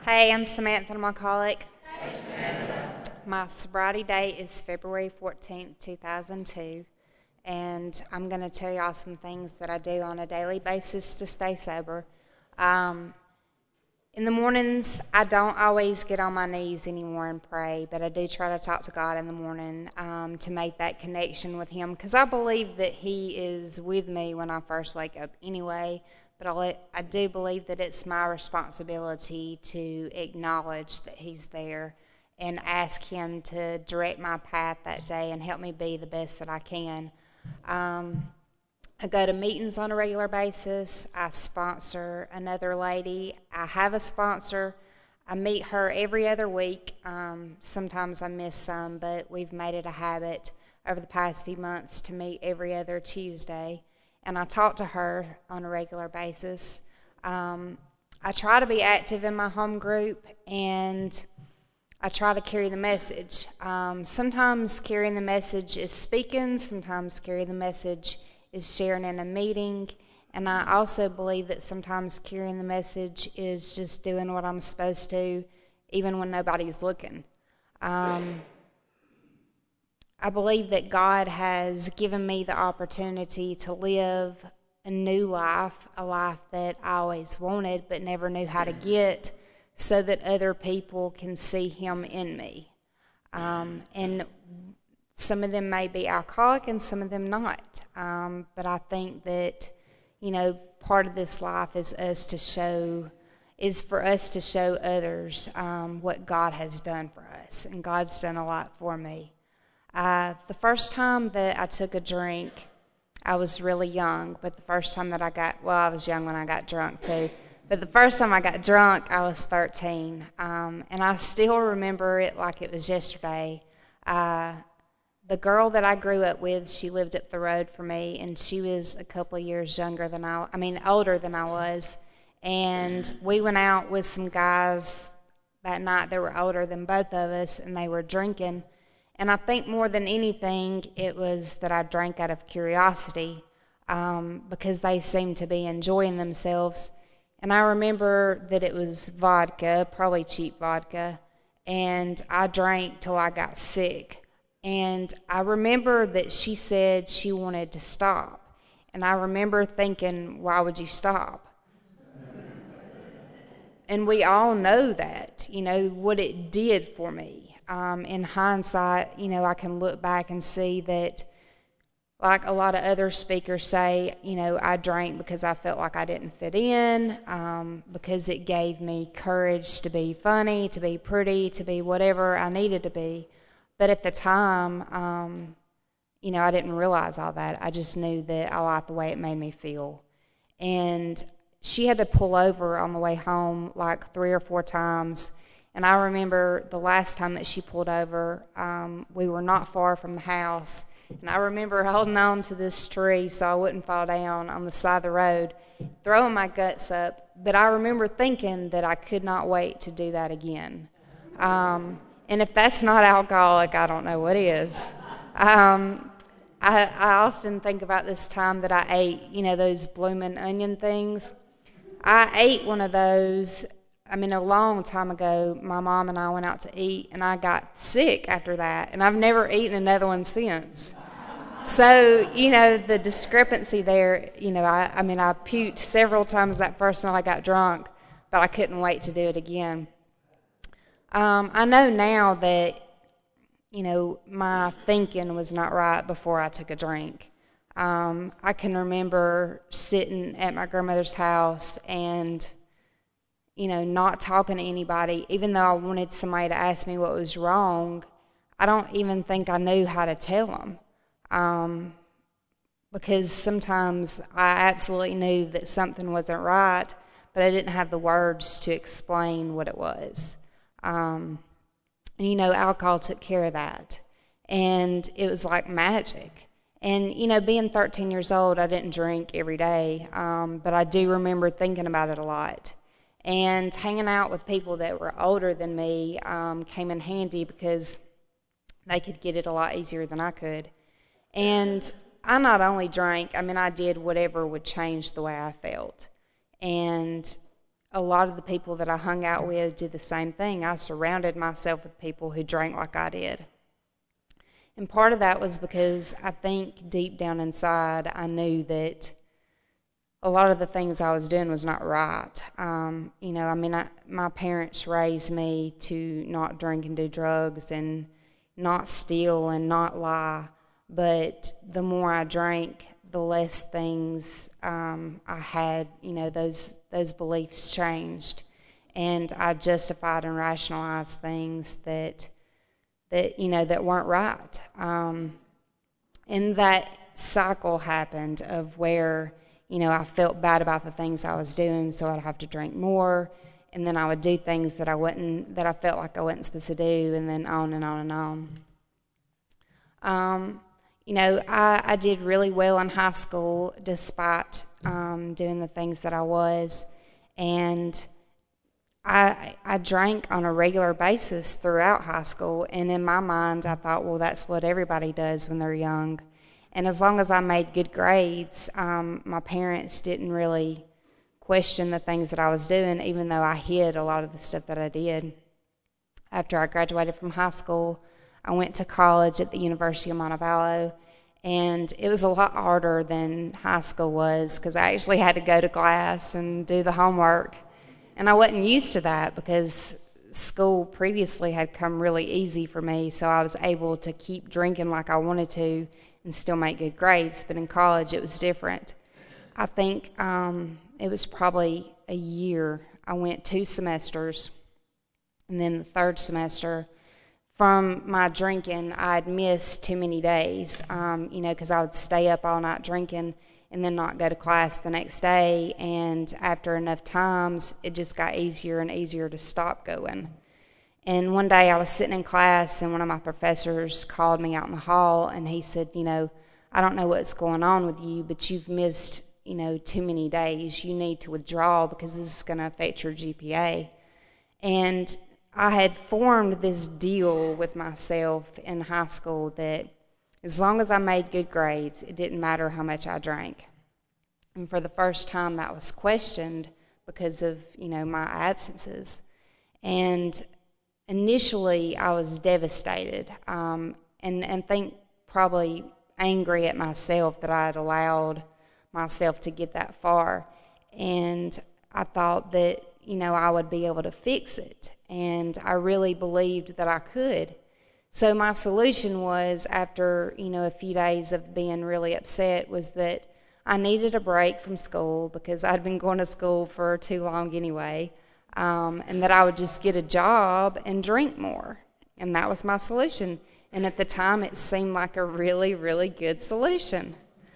Hey, I'm Samantha McCulloch. My sobriety date is February 14th, 2002, and I'm going to tell y'all some things that I do on a daily basis to stay sober. In the mornings, I don't always get on my knees anymore and pray, but I do try to talk to God in the morning to make that connection with Him, because I believe that He is with me when I first wake up anyway, but I do believe that it's my responsibility to acknowledge that He's there and ask Him to direct my path that day and help me be the best that I can. I go to meetings on a regular basis. I sponsor another lady. I have a sponsor. I meet her every other week. Sometimes I miss some, but we've made it a habit over the past few months to meet every other Tuesday. And I talk to her on a regular basis. I try to be active in my home group, and I try to carry the message. Sometimes carrying the message is speaking. Sometimes carrying the message is sharing in a meeting. And I also believe that sometimes carrying the message is just doing what I'm supposed to, even when nobody's looking. I believe that God has given me the opportunity to live a new life, a life that I always wanted but never knew how to get, so that other people can see Him in me. And some of them may be alcoholic and some of them not. But I think that, part of this life is for us to show others what God has done for us. And God's done a lot for me. The first time that I took a drink, I was really young, but the first time that I was young when I got drunk too, but the first time I got drunk, I was 13, and I still remember it like it was yesterday. The girl that I grew up with, she lived up the road from me, and she was a couple of years older than I was, and we went out with some guys that night that were older than both of us, and they were drinking. And I think more than anything, it was that I drank out of curiosity because they seemed to be enjoying themselves. And I remember that it was vodka, probably cheap vodka, and I drank till I got sick. And I remember that she said she wanted to stop. And I remember thinking, why would you stop? And we all know that, what it did for me. In hindsight, I can look back and see that, like a lot of other speakers say, I drank because I felt like I didn't fit in, because it gave me courage to be funny, to be pretty, to be whatever I needed to be. But at the time, I didn't realize all that. I just knew that I liked the way it made me feel. And she had to pull over on the way home like 3 or 4 times. And I remember the last time that she pulled over, we were not far from the house. And I remember holding on to this tree so I wouldn't fall down on the side of the road, throwing my guts up. But I remember thinking that I could not wait to do that again. And if that's not alcoholic, I don't know what is. I often think about this time that I ate, those bloomin' onion things. I ate one of those. A long time ago, my mom and I went out to eat, and I got sick after that, and I've never eaten another one since. So, the discrepancy there, I puked several times that first night I got drunk, but I couldn't wait to do it again. I know now that, my thinking was not right before I took a drink. I can remember sitting at my grandmother's house and not talking to anybody, even though I wanted somebody to ask me what was wrong. I don't even think I knew how to tell them, because sometimes I absolutely knew that something wasn't right, but I didn't have the words to explain what it was. Alcohol took care of that, and it was like magic. And, being 13 years old, I didn't drink every day, but I do remember thinking about it a lot. And hanging out with people that were older than me came in handy because they could get it a lot easier than I could. And I not only drank, I did whatever would change the way I felt. And a lot of the people that I hung out with did the same thing. I surrounded myself with people who drank like I did. And part of that was because I think deep down inside I knew that a lot of the things I was doing was not right. My parents raised me to not drink and do drugs and not steal and not lie. But the more I drank, the less things I had. Those beliefs changed, and I justified and rationalized things that weren't right. And that cycle happened of where I felt bad about the things I was doing, so I'd have to drink more, and then I would do things that I felt like I wasn't supposed to do, and then on and on and on. I did really well in high school despite doing the things that I was, and I drank on a regular basis throughout high school, and in my mind I thought, well, that's what everybody does when they're young. And as long as I made good grades, my parents didn't really question the things that I was doing, even though I hid a lot of the stuff that I did. After I graduated from high school, I went to college at the University of Montevallo, and it was a lot harder than high school was because I actually had to go to class and do the homework. And I wasn't used to that because school previously had come really easy for me, so I was able to keep drinking like I wanted to and still make good grades. But in college, it was different. I think it was probably a year. I went 2 semesters, and then the third semester, from my drinking, I'd missed too many days, because I would stay up all night drinking and then not go to class the next day. And after enough times, it just got easier and easier to stop going. And one day I was sitting in class, and one of my professors called me out in the hall, and he said, I don't know what's going on with you, but you've missed, too many days. You need to withdraw because this is going to affect your GPA. And I had formed this deal with myself in high school that as long as I made good grades, it didn't matter how much I drank. And for the first time, that was questioned because of, my absences. And initially, I was devastated and think probably angry at myself that I had allowed myself to get that far. And I thought that, I would be able to fix it. And I really believed that I could. So my solution was, after, a few days of being really upset, was that I needed a break from school because I'd been going to school for too long anyway, and that I would just get a job and drink more. And that was my solution. And at the time, it seemed like a really, really good solution.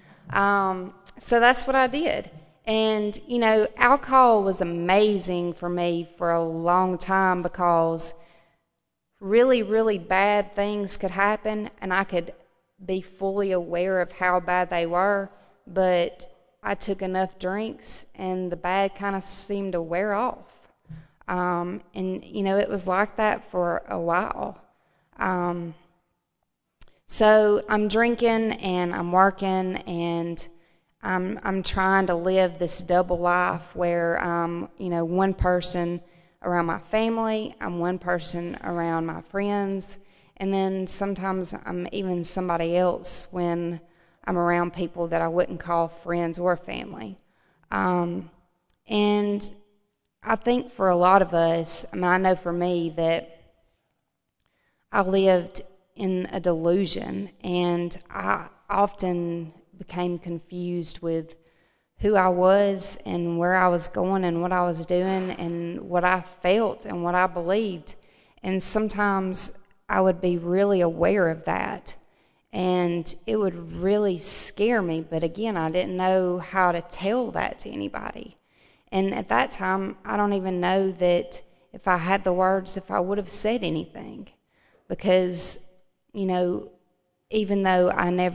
So that's what I did. And, alcohol was amazing for me for a long time because really, really bad things could happen, and I could be fully aware of how bad they were, but I took enough drinks, and the bad kind of seemed to wear off. And, it was like that for a while. So I'm drinking, and I'm working, and I'm trying to live this double life where I'm, one person around my family, I'm one person around my friends, and then sometimes I'm even somebody else when I'm around people that I wouldn't call friends or family. And I think for a lot of us, I know for me that I lived in a delusion, and I often became confused with who I was and where I was going and what I was doing and what I felt and what I believed. And sometimes I would be really aware of that, and it would really scare me. But again, I didn't know how to tell that to anybody. And at that time, I don't even know that if I had the words, if I would have said anything. Because, even though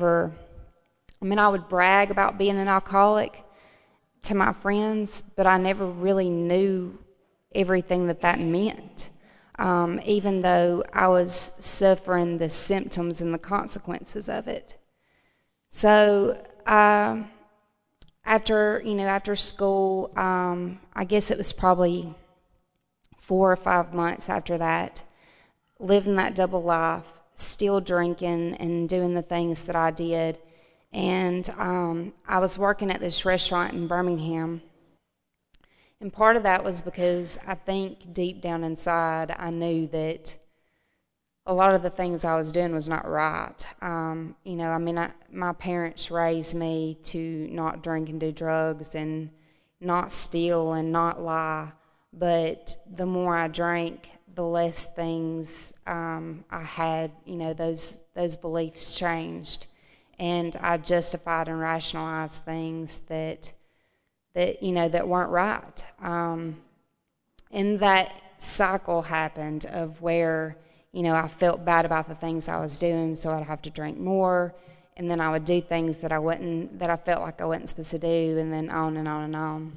I would brag about being an alcoholic to my friends, but I never really knew everything that meant, even though I was suffering the symptoms and the consequences of it. So I after school, I guess it was probably 4 or 5 months after that, living that double life, still drinking and doing the things that I did. And I was working at this restaurant in Birmingham. And part of that was because I think deep down inside I knew that a lot of the things I was doing was not right. My parents raised me to not drink and do drugs and not steal and not lie. But the more I drank, the less things I had. Those beliefs changed, and I justified and rationalized things that weren't right. And that cycle happened of where I felt bad about the things I was doing, so I'd have to drink more, and then I would do things that I felt like I wasn't supposed to do, and then on and on and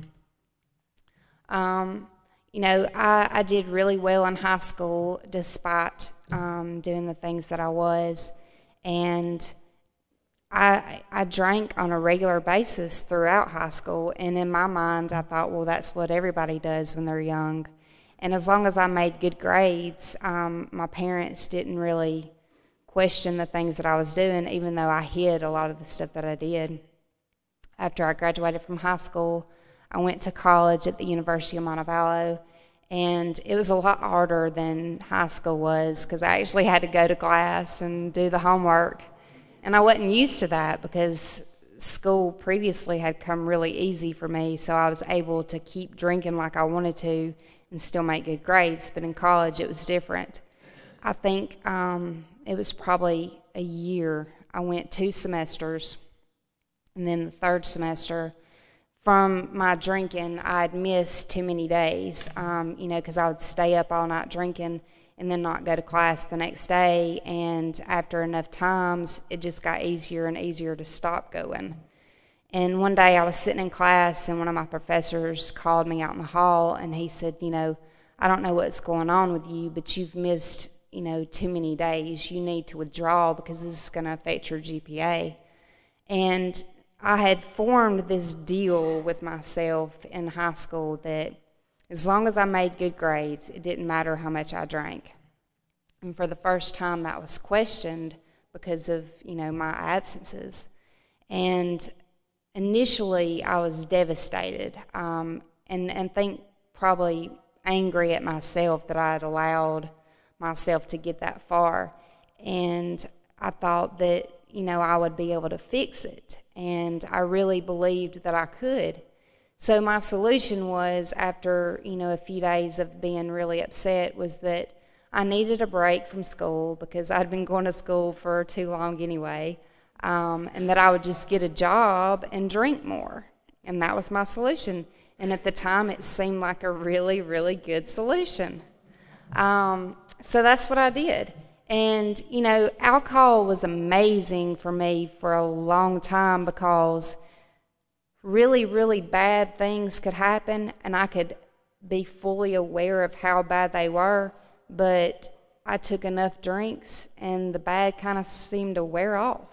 on. I did really well in high school despite doing the things that I was, and I drank on a regular basis throughout high school, and in my mind I thought, well, that's what everybody does when they're young. And as long as I made good grades, my parents didn't really question the things that I was doing, even though I hid a lot of the stuff that I did. After I graduated from high school, I went to college at the University of Montevallo, and it was a lot harder than high school was because I actually had to go to class and do the homework. And I wasn't used to that because school previously had come really easy for me, so I was able to keep drinking like I wanted to and still make good grades. But in college, it was different. I think it was probably a year. I went 2 semesters, and then the third semester, from my drinking, I'd missed too many days, because I would stay up all night drinking and then not go to class the next day. And after enough times, it just got easier and easier to stop going. And one day I was sitting in class, and one of my professors called me out in the hall, and he said, I don't know what's going on with you, but you've missed, too many days. You need to withdraw because this is going to affect your GPA. And I had formed this deal with myself in high school that as long as I made good grades, it didn't matter how much I drank. And for the first time, that was questioned because of, my absences. And initially, I was devastated and think probably angry at myself that I had allowed myself to get that far. And I thought that, I would be able to fix it. And I really believed that I could. So my solution was, after, a few days of being really upset, was that I needed a break from school because I'd been going to school for too long anyway, and that I would just get a job and drink more. And that was my solution. And at the time, it seemed like a really, really good solution. So that's what I did. And, alcohol was amazing for me for a long time because really, really bad things could happen, and I could be fully aware of how bad they were, but I took enough drinks, and the bad kind of seemed to wear off.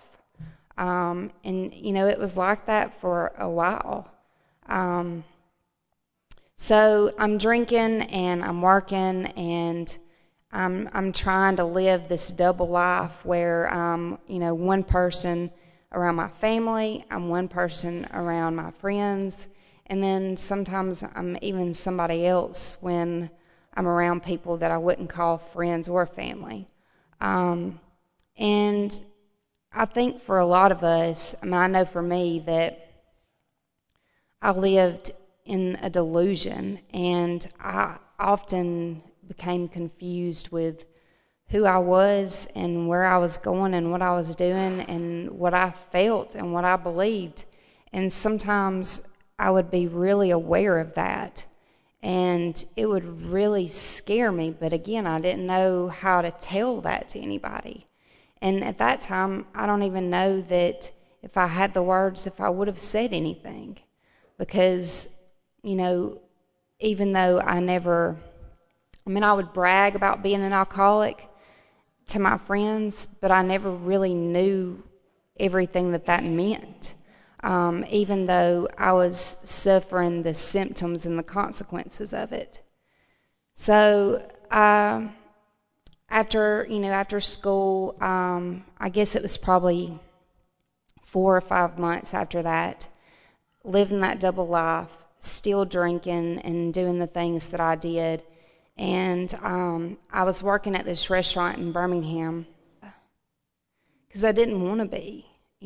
It was like that for a while. So I'm drinking, and I'm working, and I'm trying to live this double life where I'm, one person around my family, I'm one person around my friends, and then sometimes I'm even somebody else when I'm around people that I wouldn't call friends or family. And I think for a lot of us, I know for me that I lived in a delusion, and I often became confused with who I was and where I was going and what I was doing and what I felt and what I believed. And sometimes I would be really aware of that, and it would really scare me. But again, I didn't know how to tell that to anybody. And at that time, I don't even know that if I had the words, if I would have said anything. Because, even though I would brag about being an alcoholic to my friends, but I never really knew everything that meant. even though I was suffering the symptoms and the consequences of it. So after school, I guess it was probably 4 or 5 months after that, living that double life, still drinking and doing the things that I did. And I was working at this restaurant in Birmingham because I didn't want to be,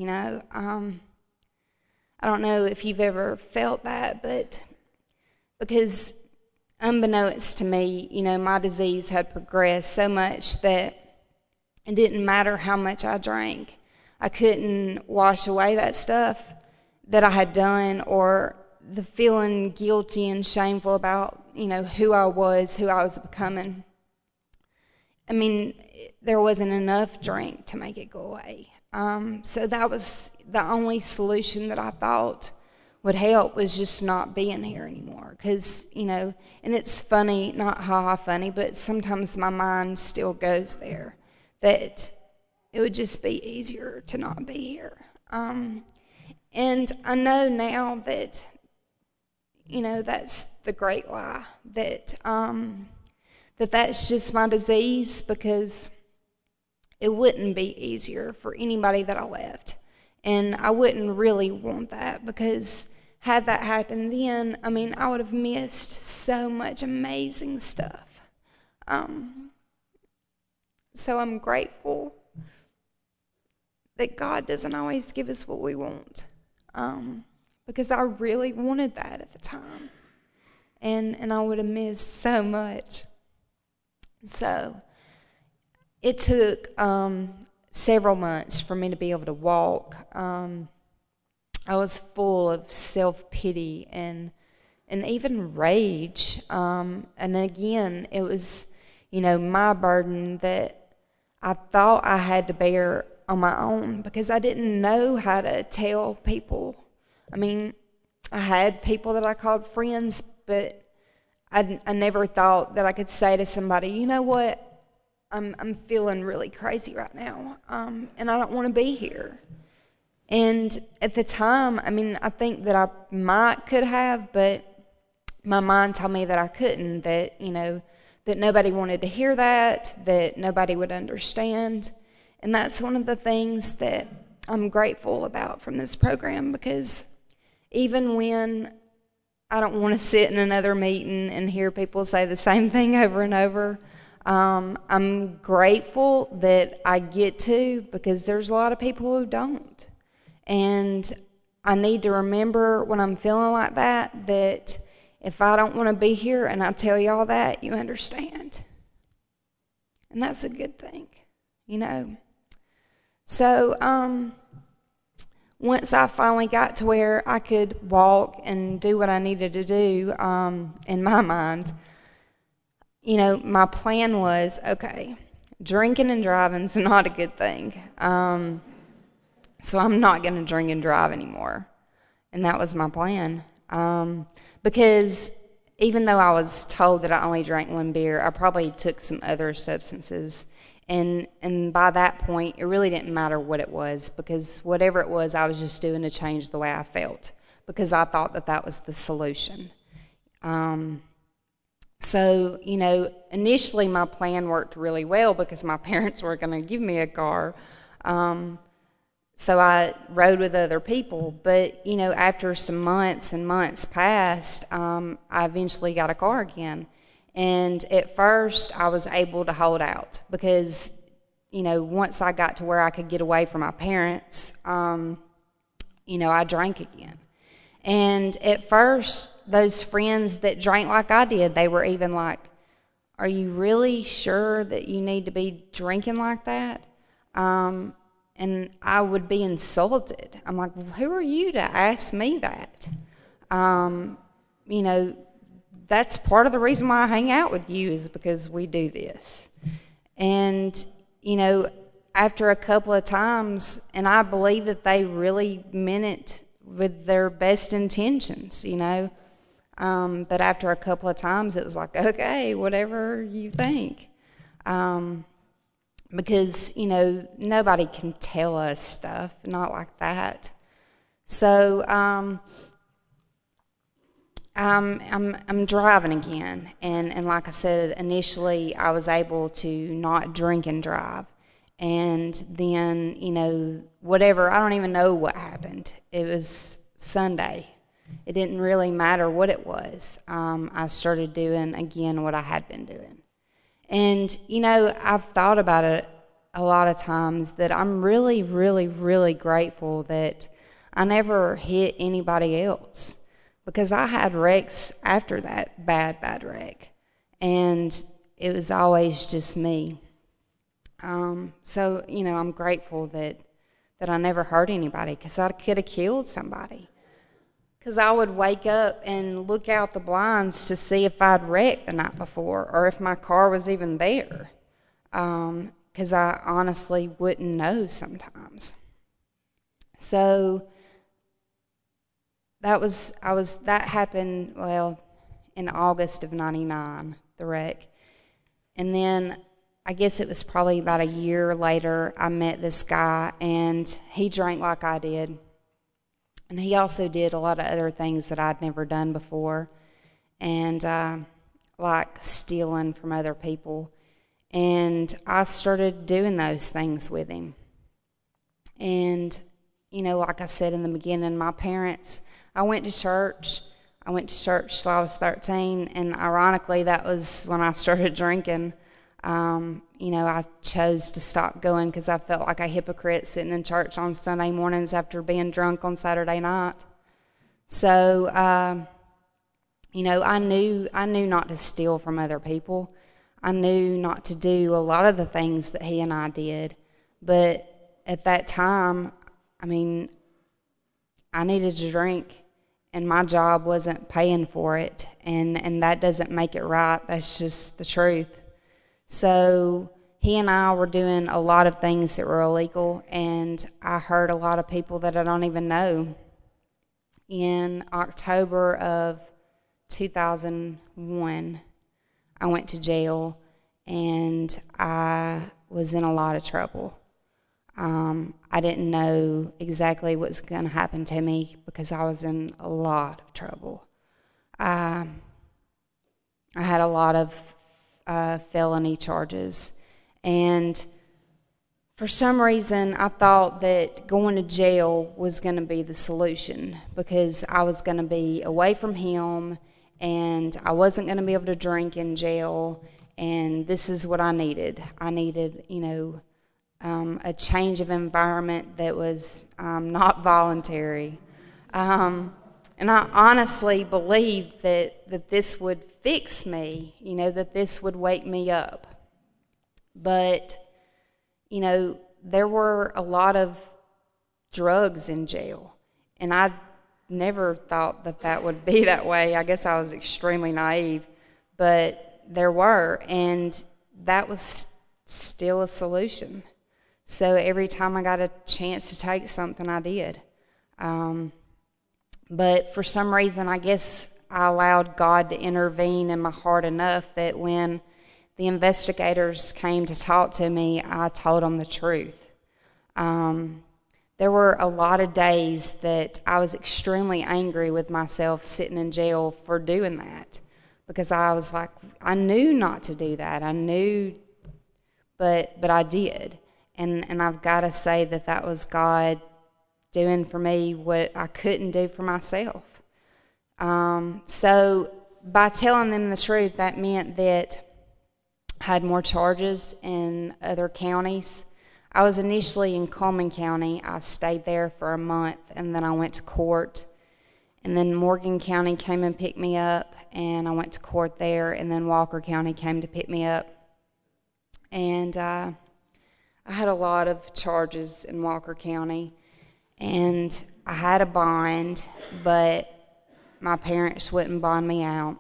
I don't know if you've ever felt that, but because unbeknownst to me, my disease had progressed so much that it didn't matter how much I drank. I couldn't wash away that stuff that I had done, or the feeling guilty and shameful about, who I was becoming. I mean, there wasn't enough drink to make it go away. So that was the only solution that I thought would help, was just not being here anymore. Because, and it's funny, not ha-ha funny, but sometimes my mind still goes there, that it would just be easier to not be here. And I know now that, that's the great lie, that that's just my disease, because it wouldn't be easier for anybody that I left. And I wouldn't really want that, because had that happened then, I would have missed so much amazing stuff. So I'm grateful that God doesn't always give us what we want, because I really wanted that at the time. And I would have missed so much. So it took several months for me to be able to walk. I was full of self-pity and even rage. And again, it was, my burden that I thought I had to bear on my own, because I didn't know how to tell people. I had people that I called friends, but I never thought that I could say to somebody, you know what? I'm feeling really crazy right now, and I don't want to be here. And at the time, I think that I could have, but my mind told me that I couldn't, that, that nobody wanted to hear that nobody would understand. And that's one of the things that I'm grateful about from this program, because even when I don't want to sit in another meeting and hear people say the same thing over and over, I'm grateful that I get to, because there's a lot of people who don't. And I need to remember when I'm feeling like that if I don't want to be here and I tell y'all that, you understand. And that's a good thing, So once I finally got to where I could walk and do what I needed to do, in my mind, my plan was, okay, drinking and driving is not a good thing. So I'm not going to drink and drive anymore. And that was my plan. Because even though I was told that I only drank 1 beer, I probably took some other substances. And by that point, it really didn't matter what it was, because whatever it was, I was just doing to change the way I felt, because I thought that was the solution. So, initially my plan worked really well, because my parents were going to give me a car. So I rode with other people. But, after some months and months passed, I eventually got a car again. And at first I was able to hold out, because, once I got to where I could get away from my parents, I drank again. And at first, those friends that drank like I did, they were even like, are you really sure that you need to be drinking like that? And I would be insulted. I'm like, who are you to ask me that? That's part of the reason why I hang out with you, is because we do this. And, after a couple of times, and I believe that they really meant it with their best intentions, but after a couple of times, it was like, okay, whatever you think. Because, nobody can tell us stuff, not like that. So I'm driving again, and like I said, initially I was able to not drink and drive, and then whatever, I don't even know what happened. It was Sunday. It didn't really matter what it was. I started doing again what I had been doing, and I've thought about it a lot of times that I'm really, really, really grateful that I never hit anybody else. Because I had wrecks after that bad wreck, and it was always just me. So I'm grateful that I never hurt anybody, because I could have killed somebody. Because I would wake up and look out the blinds to see if I'd wrecked the night before, or if my car was even there. Because I honestly wouldn't know sometimes. So that happened, in August of '99, the wreck. And then I guess it was probably about a year later, I met this guy, and he drank like I did. And he also did a lot of other things that I'd never done before, and like stealing from other people. And I started doing those things with him. And, like I said in the beginning, my parents, I went to church till I was 13, and ironically, that was when I started drinking. I chose to stop going because I felt like a hypocrite sitting in church on Sunday mornings after being drunk on Saturday night. So, I knew not to steal from other people. I knew not to do a lot of the things that he and I did. But at that time, I needed to drink, and my job wasn't paying for it, and that doesn't make it right. That's just the truth. So he and I were doing a lot of things that were illegal, and I hurt a lot of people that I don't even know. In October of 2001, I went to jail, and I was in a lot of trouble. I didn't know exactly what was going to happen to me because I was in a lot of trouble. I had a lot of felony charges, and for some reason I thought that going to jail was going to be the solution, because I was going to be away from him, and I wasn't going to be able to drink in jail, and this is what I needed. I needed, a change of environment that was not voluntary. And I honestly believed that this would fix me, that this would wake me up. But, there were a lot of drugs in jail, and I never thought that would be that way. I guess I was extremely naive, but there were, and that was still a solution. So every time I got a chance to take something, I did. But for some reason, I guess I allowed God to intervene in my heart enough that when the investigators came to talk to me, I told them the truth. There were a lot of days that I was extremely angry with myself sitting in jail for doing that, because I was like, I knew not to do that. I knew, but I did. And I've got to say that was God doing for me what I couldn't do for myself. So by telling them the truth, that meant that I had more charges in other counties. I was initially in Coleman County. I stayed there for a month, and then I went to court. And then Morgan County came and picked me up, and I went to court there. And then Walker County came to pick me up. And I had a lot of charges in Walker County, and I had a bond, but my parents wouldn't bond me out.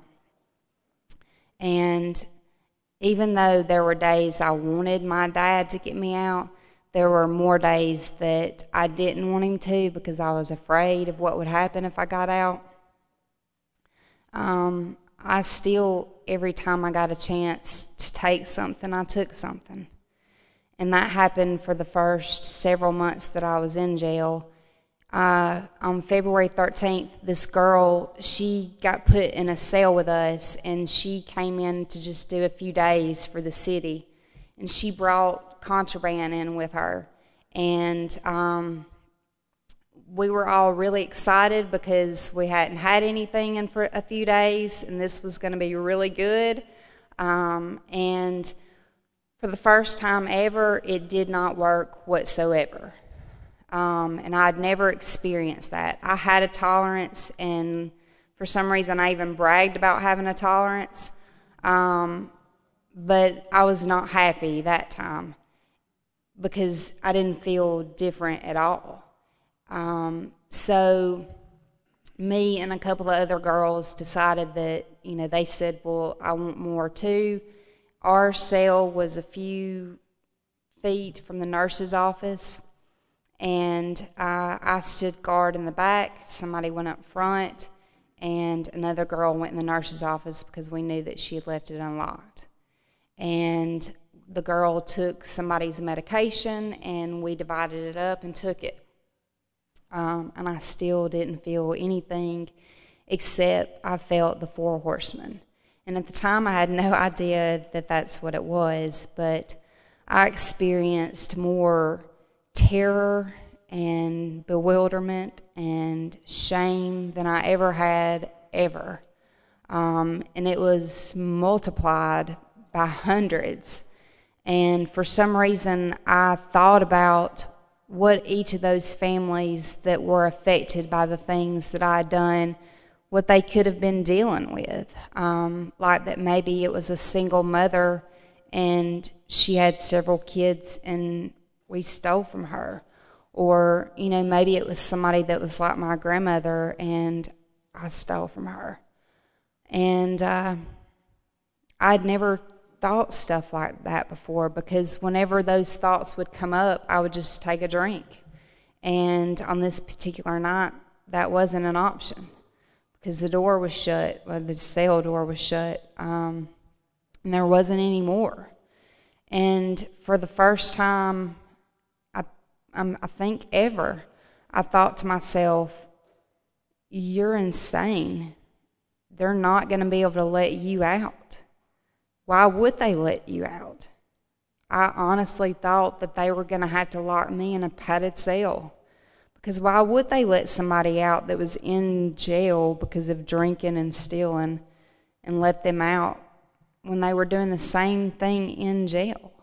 And even though there were days I wanted my dad to get me out, there were more days that I didn't want him to, because I was afraid of what would happen if I got out. I still, every time I got a chance to take something, I took something. And that happened for the first several months that I was in jail. On February 13th, this girl, she got put in a cell with us, and she came in to just do a few days for the city, and she brought contraband in with her, and we were all really excited because we hadn't had anything in for a few days, and this was going to be really good, and for the first time ever, it did not work whatsoever. And I'd never experienced that. I had a tolerance, and for some reason I even bragged about having a tolerance, but I was not happy that time because I didn't feel different at all. So me and a couple of other girls decided that, they said, well, I want more too. Our cell was a few feet from the nurse's office, and I stood guard in the back. Somebody went up front, and another girl went in the nurse's office because we knew that she had left it unlocked. And the girl took somebody's medication, and we divided it up and took it. And I still didn't feel anything except I felt the 4 horsemen. And at the time, I had no idea that that's what it was, but I experienced more terror and bewilderment and shame than I ever had, ever. And it was multiplied by hundreds. And for some reason, I thought about what each of those families that were affected by the things that I had done, what they could have been dealing with. Like that maybe it was a single mother and she had several kids and we stole from her. Or, maybe it was somebody that was like my grandmother and I stole from her. And I'd never thought stuff like that before, because whenever those thoughts would come up, I would just take a drink. And on this particular night, that wasn't an option because the door was shut, or the cell door was shut, and there wasn't any more. And for the first time, I think ever, I thought to myself, you're insane. They're not going to be able to let you out. Why would they let you out? I honestly thought that they were going to have to lock me in a padded cell. Because why would they let somebody out that was in jail because of drinking and stealing and let them out when they were doing the same thing in jail?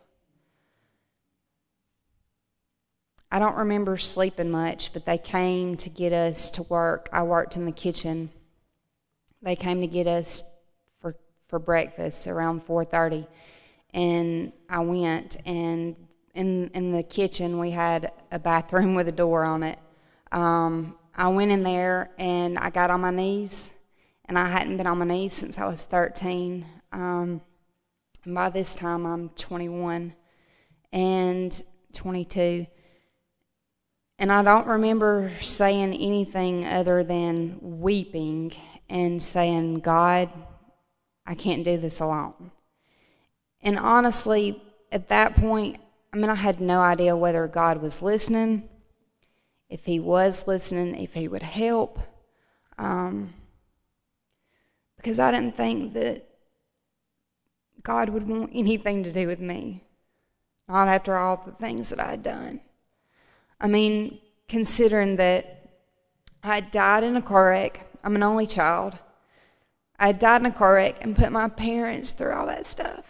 I don't remember sleeping much, but they came to get us to work. I worked in the kitchen. They came to get us for breakfast around 4:30, and I went, and in the kitchen we had a bathroom with a door on it. I went in there and I got on my knees, and I hadn't been on my knees since I was 13. And by this time I'm 21 and 22. And I don't remember saying anything other than weeping and saying, God, I can't do this alone. And honestly, at that point, I had no idea whether God was listening, if he was listening, if he would help, because I didn't think that God would want anything to do with me, not after all the things that I had done. Considering that I died in a car wreck, I'm an only child. I died in a car wreck and put my parents through all that stuff.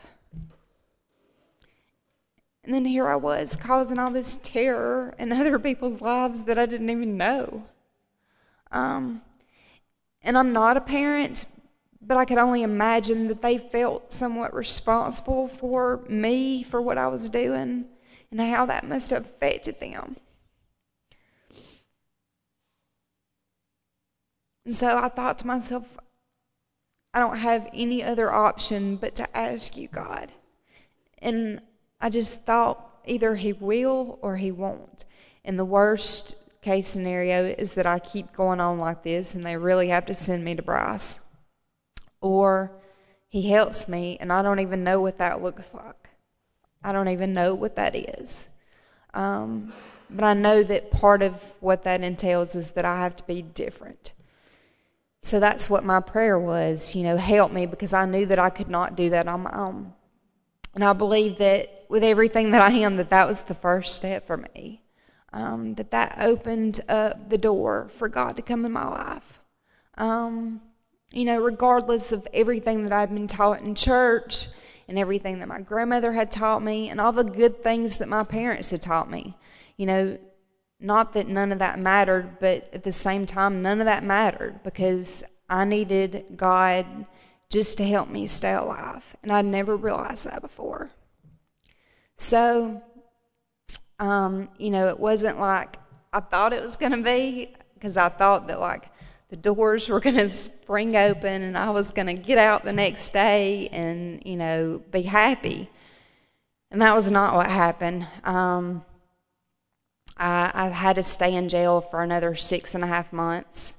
And then here I was causing all this terror in other people's lives that I didn't even know. And I'm not a parent, but I could only imagine that they felt somewhat responsible for me, for what I was doing, and how that must have affected them. And so I thought to myself, I don't have any other option but to ask you, God. And I just thought either he will or he won't. And the worst case scenario is that I keep going on like this and they really have to send me to Bryce. Or he helps me and I don't even know what that looks like. I don't even know what that is. But I know that part of what that entails is that I have to be different. So that's what my prayer was, help me, because I knew that I could not do that on my own. And I believe that with everything that I am, that was the first step for me. That opened up the door for God to come in my life. Regardless of everything that I've been taught in church and everything that my grandmother had taught me and all the good things that my parents had taught me. Not that none of that mattered, but at the same time, none of that mattered because I needed God just to help me stay alive. And I'd never realized that before. So, it wasn't like I thought it was going to be, because I thought that the doors were going to spring open and I was going to get out the next day and, be happy. And that was not what happened. I had to stay in jail for another 6.5 months.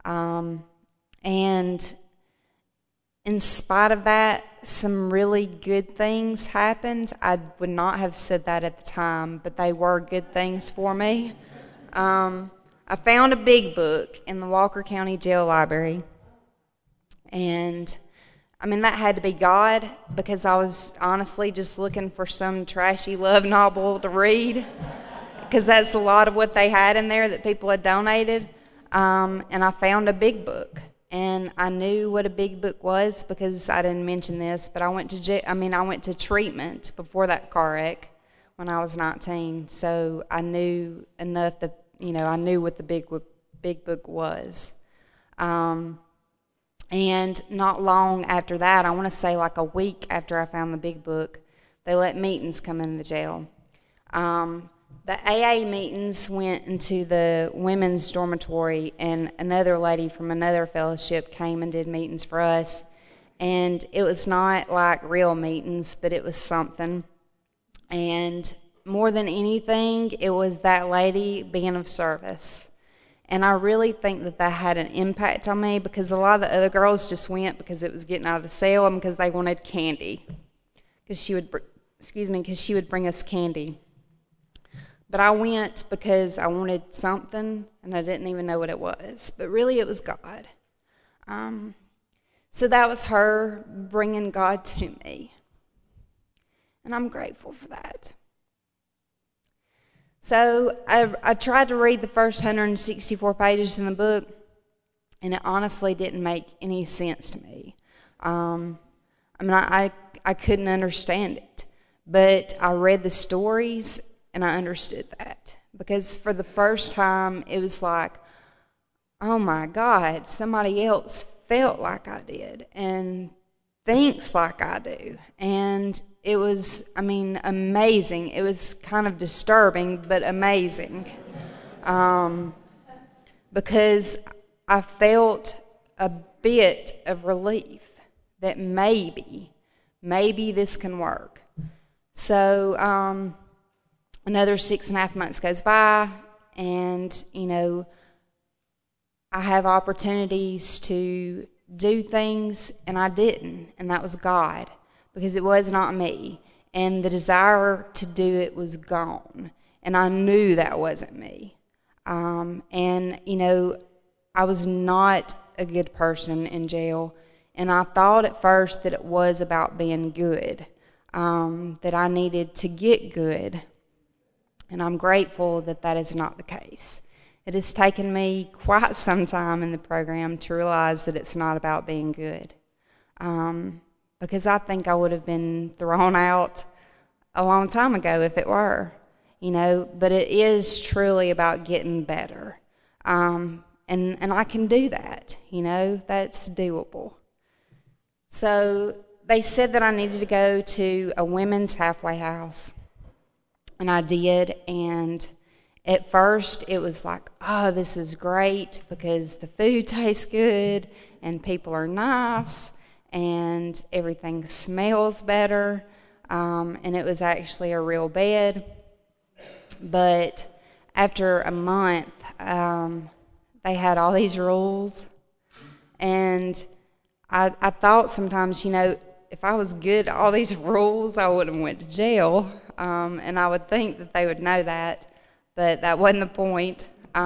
And in spite of that, some really good things happened. I would not have said that at the time, but they were good things for me. I found a big book in the Walker County Jail Library. And, that had to be God, because I was honestly just looking for some trashy love novel to read, because that's a lot of what they had in there that people had donated. And I found a big book. And I knew what a big book was because I didn't mention this, but I went to treatment before that car wreck when I was 19. So I knew enough that, I knew what the big book was. And not long after that, I want to say a week after I found the big book, they let meetings come into the jail. The AA meetings went into the women's dormitory, and another lady from another fellowship came and did meetings for us. And it was not like real meetings, but it was something. And more than anything, it was that lady being of service. And I really think that had an impact on me, because a lot of the other girls just went because it was getting out of the sale and because they wanted candy. Because she would bring us candy. But I went because I wanted something, and I didn't even know what it was. But really, it was God. So that was her bringing God to me. And I'm grateful for that. So I tried to read the first 164 pages in the book, and it honestly didn't make any sense to me. I couldn't understand it. But I read the stories, and I understood that, because for the first time, it was like, oh my God, somebody else felt like I did and thinks like I do. And it was, amazing. It was kind of disturbing, but amazing. Because I felt a bit of relief that maybe this can work. So, another 6.5 months goes by, and, I have opportunities to do things, and I didn't, and that was God, because it was not me, and the desire to do it was gone, and I knew that wasn't me. I was not a good person in jail, and I thought at first that it was about being good, that I needed to get good. And I'm grateful that is not the case. It has taken me quite some time in the program to realize that it's not about being good. Because I think I would have been thrown out a long time ago if it were. But it is truly about getting better. And I can do that. That's doable. So they said that I needed to go to a women's halfway house. And I did, and at first it was like, oh, this is great because the food tastes good and people are nice and everything smells better, and it was actually a real bed. But after a month, they had all these rules, and I thought sometimes, if I was good at all these rules, I wouldn't have went to jail. And I would think that they would know that, but that wasn't the point.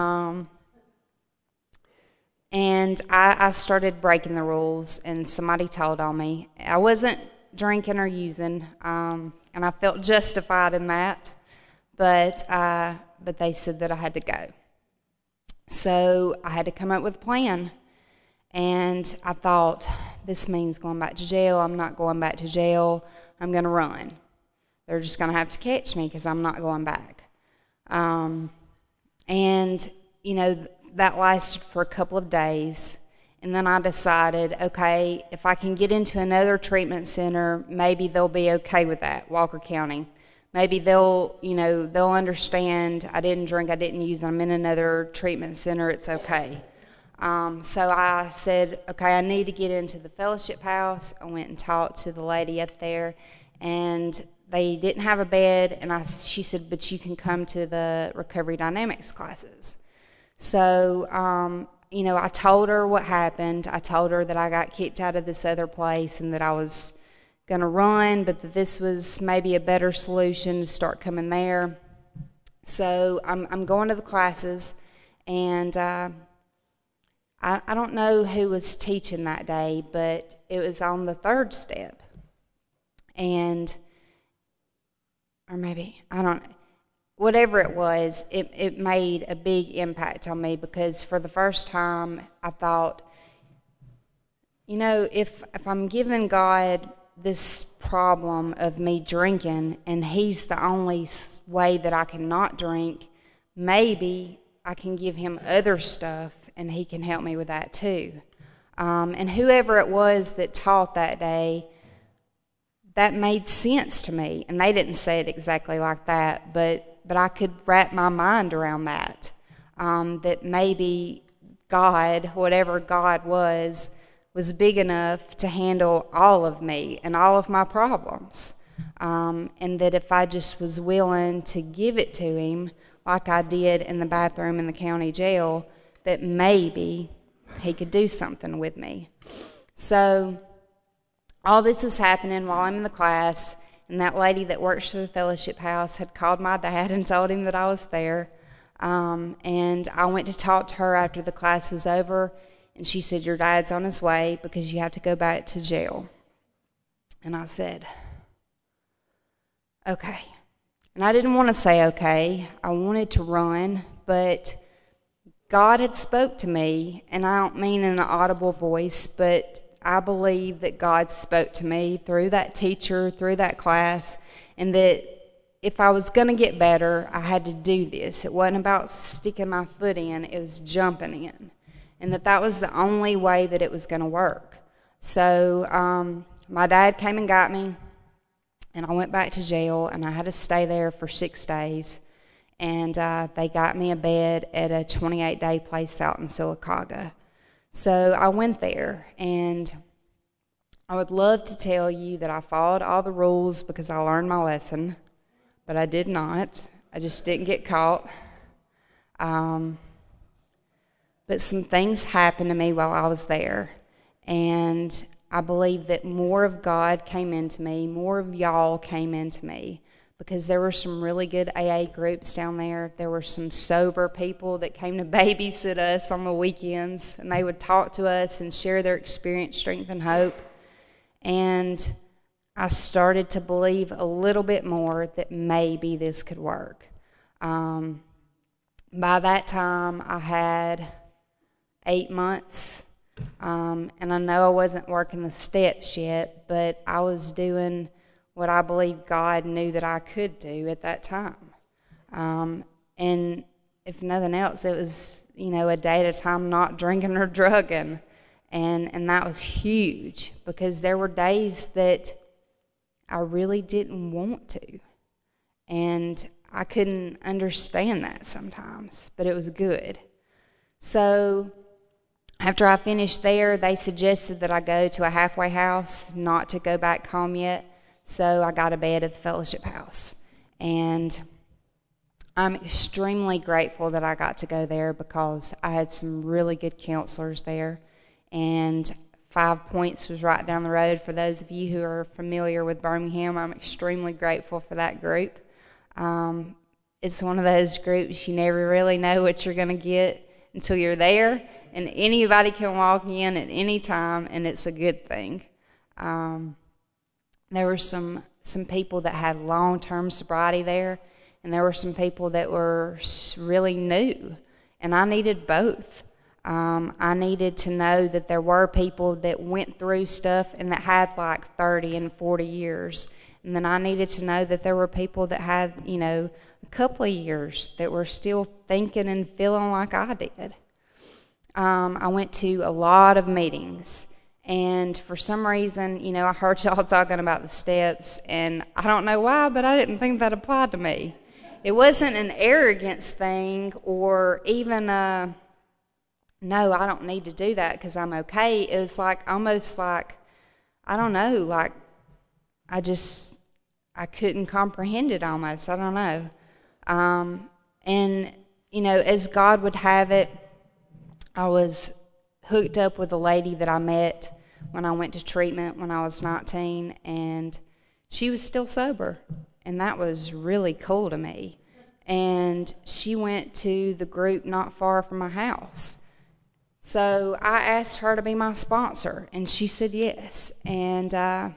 And I started breaking the rules, and somebody told on me. I wasn't drinking or using, and I felt justified in that, but they said that I had to go. So I had to come up with a plan, and I thought, this means going back to jail. I'm not going back to jail. I'm going to run. They're just going to have to catch me because I'm not going back. And, that lasted for a couple of days. And then I decided, okay, if I can get into another treatment center, maybe they'll be okay with that, Walker County. Maybe they'll understand I didn't drink, I didn't use, I'm in another treatment center, it's okay. So I said, okay, I need to get into the fellowship house. I went and talked to the lady up there, and they didn't have a bed, and she said, but you can come to the recovery dynamics classes. So, I told her what happened. I told her that I got kicked out of this other place and that I was going to run, but that this was maybe a better solution to start coming there. So I'm going to the classes, and I don't know who was teaching that day, but it was on the third step. Or maybe, I don't know. Whatever it was, it made a big impact on me, because for the first time I thought, if I'm giving God this problem of me drinking and He's the only way that I can not drink, maybe I can give Him other stuff and He can help me with that too. And whoever it was that taught that day, that made sense to me. And they didn't say it exactly like that, but I could wrap my mind around that, that maybe God, whatever God was big enough to handle all of me and all of my problems, and that if I just was willing to give it to Him, like I did in the bathroom in the county jail, that maybe He could do something with me. So all this is happening while I'm in the class. And that lady that works for the fellowship house had called my dad and told him that I was there. And I went to talk to her after the class was over, and she said, your dad's on his way because you have to go back to jail. And I said, okay. And I didn't want to say okay. I wanted to run, but God had spoke to me, and I don't mean in an audible voice, but I believe that God spoke to me through that teacher, through that class, and that if I was going to get better, I had to do this. It wasn't about sticking my foot in, it was jumping in. And that was the only way that it was going to work. So my dad came and got me, and I went back to jail, and I had to stay there for 6 days. And they got me a bed at a 28-day place out in Sylacauga. So I went there, and I would love to tell you that I followed all the rules because I learned my lesson, but I did not. I just didn't get caught. But some things happened to me while I was there, and I believe that more of God came into me, more of y'all came into me, because there were some really good AA groups down there. There were some sober people that came to babysit us on the weekends, and they would talk to us and share their experience, strength, and hope. And I started to believe a little bit more that maybe this could work. By that time, I had 8 months, and I know I wasn't working the steps yet, but I was doing what I believe God knew that I could do at that time. And if nothing else, it was, a day at a time not drinking or drugging. And that was huge, because there were days that I really didn't want to. And I couldn't understand that sometimes, but it was good. So after I finished there, they suggested that I go to a halfway house, not to go back home yet. So I got a bed at the fellowship house. And I'm extremely grateful that I got to go there, because I had some really good counselors there. And 5 Points was right down the road. For those of you who are familiar with Birmingham, I'm extremely grateful for that group. it's one of those groups you never really know what you're going to get until you're there, and anybody can walk in at any time, and it's a good thing. There were some people that had long-term sobriety there, and there were some people that were really new, and I needed both. I needed to know that there were people that went through stuff and that had like 30 and 40 years. And then I needed to know that there were people that had, a couple of years that were still thinking and feeling like I did. I went to a lot of meetings. And for some reason, I heard y'all talking about the steps. And I don't know why, but I didn't think that applied to me. It wasn't an arrogance thing or even no, I don't need to do that because I'm okay. It was almost like, I don't know, like I couldn't comprehend it almost. I don't know. And, as God would have it, I was hooked up with a lady that I met when I went to treatment when I was 19, and she was still sober, and that was really cool to me. And she went to the group not far from my house. So I asked her to be my sponsor, and she said yes. And,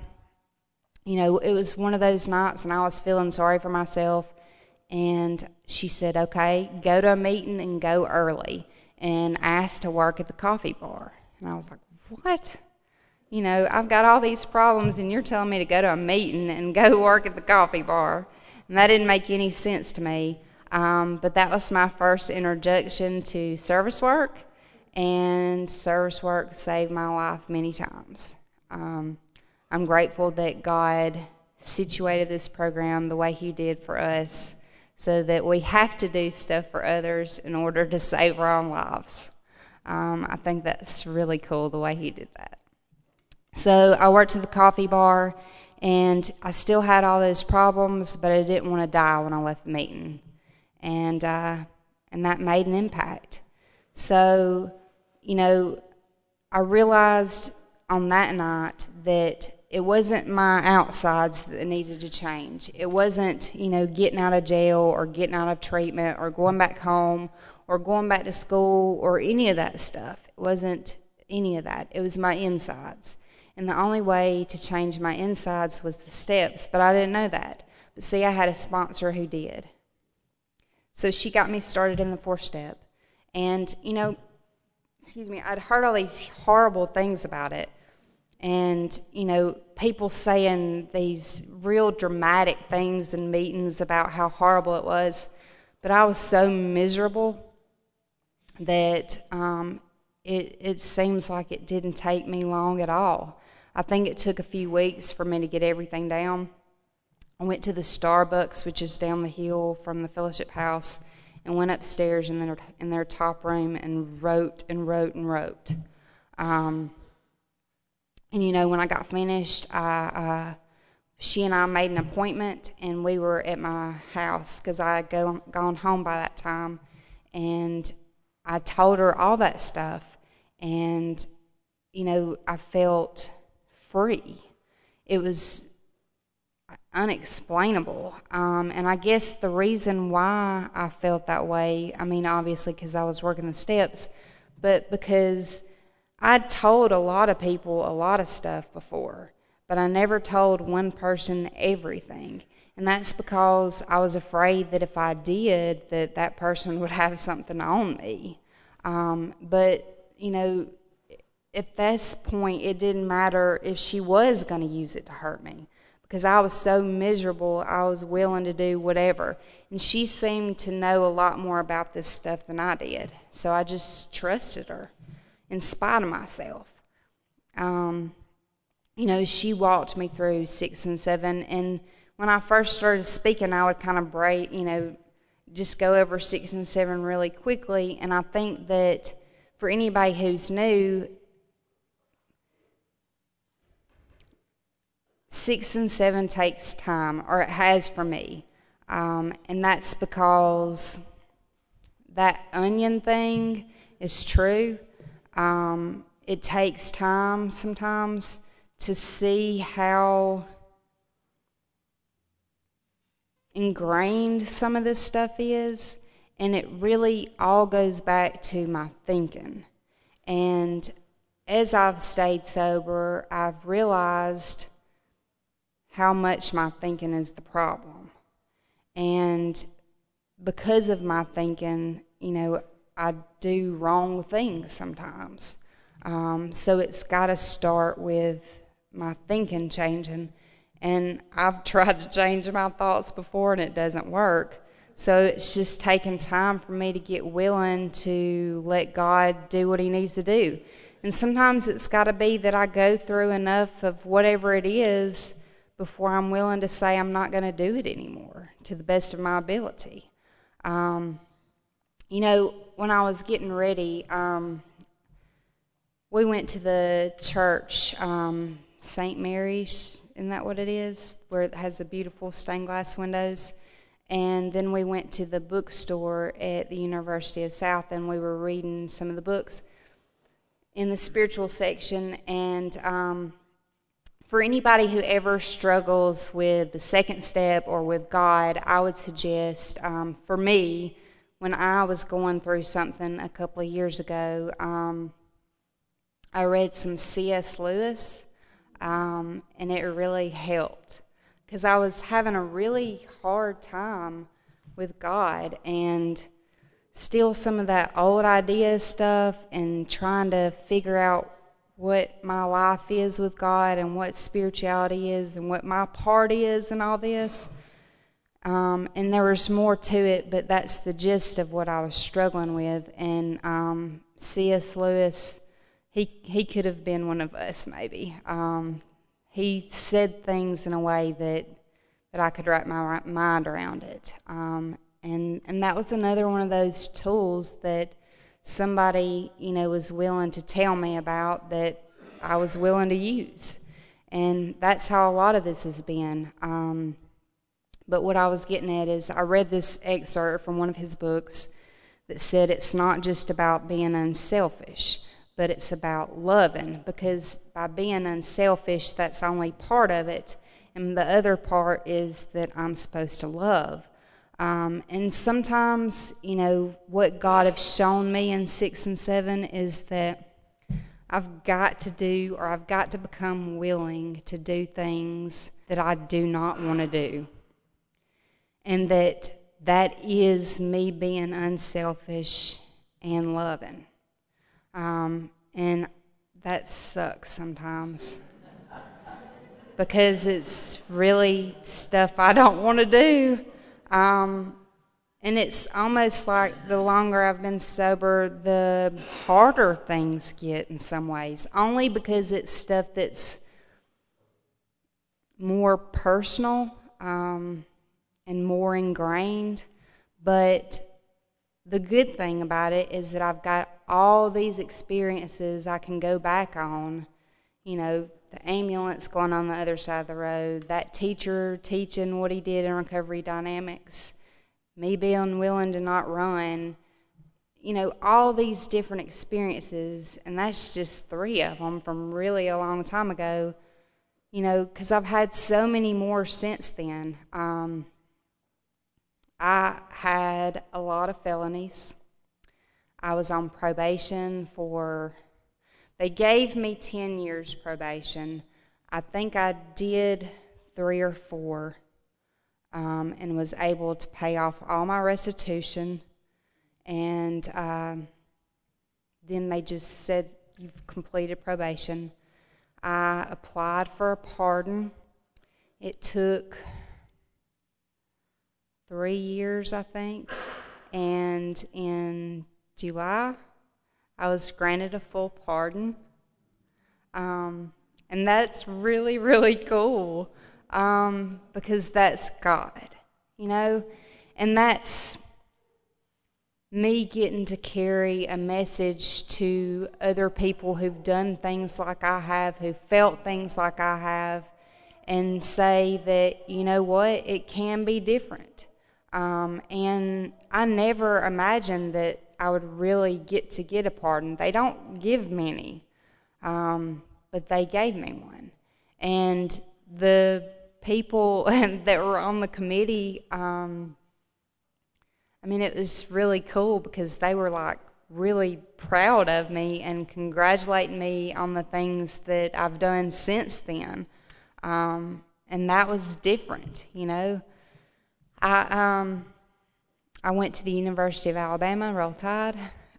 it was one of those nights, and I was feeling sorry for myself. And she said, okay, go to a meeting and go early, and ask to work at the coffee bar. And I was like, what? I've got all these problems, and you're telling me to go to a meeting and go work at the coffee bar. And that didn't make any sense to me. But that was my first introduction to service work. And service work saved my life many times. I'm grateful that God situated this program the way He did for us so that we have to do stuff for others in order to save our own lives. I think that's really cool the way He did that. So I worked at the coffee bar, and I still had all those problems, but I didn't want to die when I left the meeting. And that made an impact. So, I realized on that night that it wasn't my outsides that needed to change. It wasn't, getting out of jail or getting out of treatment or going back home or going back to school or any of that stuff. It wasn't any of that. It was my insides. And the only way to change my insides was the steps, but I didn't know that. But see, I had a sponsor who did. So she got me started in the 4th step. And, I'd heard all these horrible things about it. And, people saying these real dramatic things in meetings about how horrible it was. But I was so miserable that it seems like it didn't take me long at all. I think it took a few weeks for me to get everything down. I went to the Starbucks, which is down the hill from the fellowship house, and went upstairs in their top room and wrote and wrote and wrote. And when I got finished, she and I made an appointment, and we were at my house because I had gone home by that time. And I told her all that stuff, and, I felt free. It was unexplainable. And I guess the reason why I felt that way, obviously because I was working the steps, but because I'd told a lot of people a lot of stuff before, but I never told one person everything. And that's because I was afraid that if I did, that person would have something on me. But, at this point, it didn't matter if she was going to use it to hurt me, because I was so miserable, I was willing to do whatever. And she seemed to know a lot more about this stuff than I did, so I just trusted her in spite of myself. She walked me through 6 and 7, and when I first started speaking, I would kind of just go over 6 and 7 really quickly. And I think that for anybody who's new, 6 and 7 takes time, or it has for me. And that's because that onion thing is true. It takes time sometimes to see how ingrained some of this stuff is, and it really all goes back to my thinking. And as I've stayed sober, I've realized how much my thinking is the problem. And because of my thinking, I do wrong things sometimes. So it's got to start with my thinking changing. And I've tried to change my thoughts before and it doesn't work. So it's just taking time for me to get willing to let God do what he needs to do. And sometimes it's got to be that I go through enough of whatever it is before I'm willing to say I'm not going to do it anymore to the best of my ability. When I was getting ready, we went to the church, St. Mary's, isn't that what it is? Where it has the beautiful stained glass windows. And then we went to the bookstore at the University of South, and we were reading some of the books in the spiritual section. And for anybody who ever struggles with the second step or with God, I would suggest, for me, when I was going through something a couple of years ago, I read some C.S. Lewis, and it really helped. Because I was having a really hard time with God and still some of that old idea stuff and trying to figure out what my life is with God and what spirituality is and what my part is and all this. And there was more to it, but that's the gist of what I was struggling with. And C.S. Lewis, he could have been one of us maybe. He said things in a way that I could wrap my mind around it. And that was another one of those tools that somebody, was willing to tell me about that I was willing to use. And that's how a lot of this has been. But what I was getting at is I read this excerpt from one of his books that said it's not just about being unselfish, but it's about loving, because by being unselfish, that's only part of it, and the other part is that I'm supposed to love. And sometimes, what God has shown me in 6 and 7 is that I've got to become willing to do things that I do not want to do, and that is me being unselfish and loving. And that sucks sometimes because it's really stuff I don't want to do. And it's almost like the longer I've been sober, the harder things get in some ways, only because it's stuff that's more personal and more ingrained. But the good thing about it is that I've got all these experiences I can go back on, the ambulance going on the other side of the road, that teacher teaching what he did in recovery dynamics, me being willing to not run, all these different experiences, and that's just 3 of them from really a long time ago, because I've had so many more since then. I had a lot of felonies. I was on probation they gave me 10 years probation. I think I did 3 or 4 and was able to pay off all my restitution. And then they just said, you've completed probation. I applied for a pardon. It took 3 years, I think. And in July, I was granted a full pardon. And that's really, really cool because that's God, and that's me getting to carry a message to other people who've done things like I have, who felt things like I have, and say that, it can be different. And I never imagined that I would really get a pardon. They don't give many, but they gave me one. And the people that were on the committee, it was really cool because they were like really proud of me and congratulating me on the things that I've done since then. And that was different, you know. I went to the University of Alabama, Roll Tide,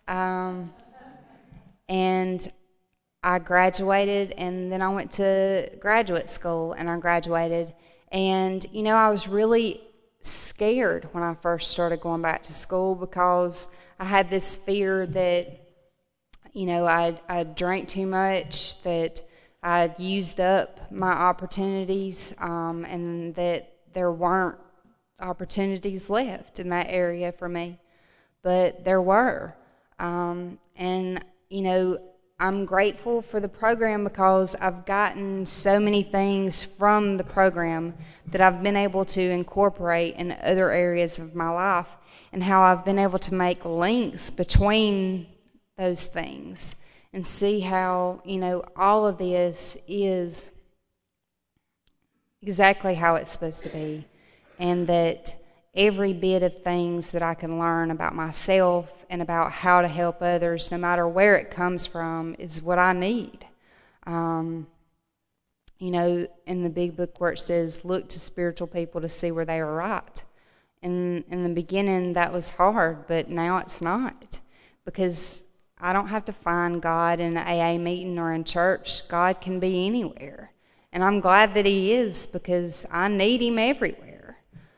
and I graduated, and then I went to graduate school, and I graduated. And, you know, I was really scared when I first started going back to school because I had this fear that, you know, I'd drank too much, that I'd used up my opportunities, and that there weren't opportunities left in that area for me. But there were. And, you know, I'm grateful for the program because I've gotten so many things from the program that I've been able to incorporate in other areas of my life, and how I've been able to make links between those things and see how, you know, all of this is exactly how it's supposed to be, and that every bit of things that I can learn about myself and about how to help others, no matter where it comes from, is what I need. You know, in the big book where it says, look to spiritual people to see where they are right. In the beginning, that was hard, but now it's not. Because I don't have to find God in an AA meeting or in church. God can be anywhere. And I'm glad that He is, because I need Him everywhere.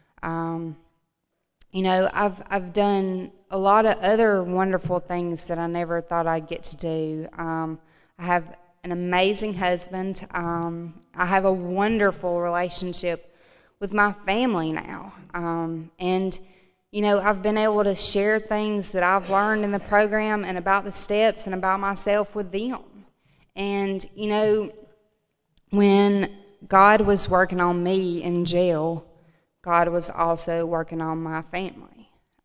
You know, I've done a lot of other wonderful things that I never thought I'd get to do. I have an amazing husband. I have a wonderful relationship with my family now. And, you know, I've been able to share things that I've learned in the program and about the steps and about myself with them. And, you know, when God was working on me in jail, God was also working on my family.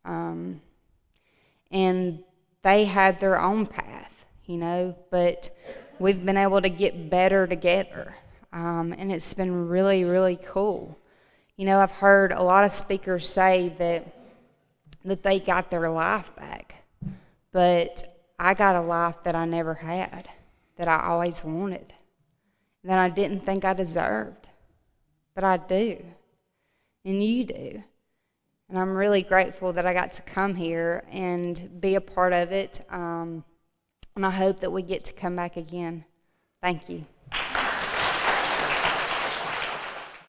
And they had their own path, you know, but we've been able to get better together. And it's been really, really cool. You know, I've heard a lot of speakers say that they got their life back, but I got a life that I never had, that I always wanted, that I didn't think I deserved, but I do. And you do. And I'm really grateful that I got to come here and be a part of it. And I hope that we get to come back again. Thank you.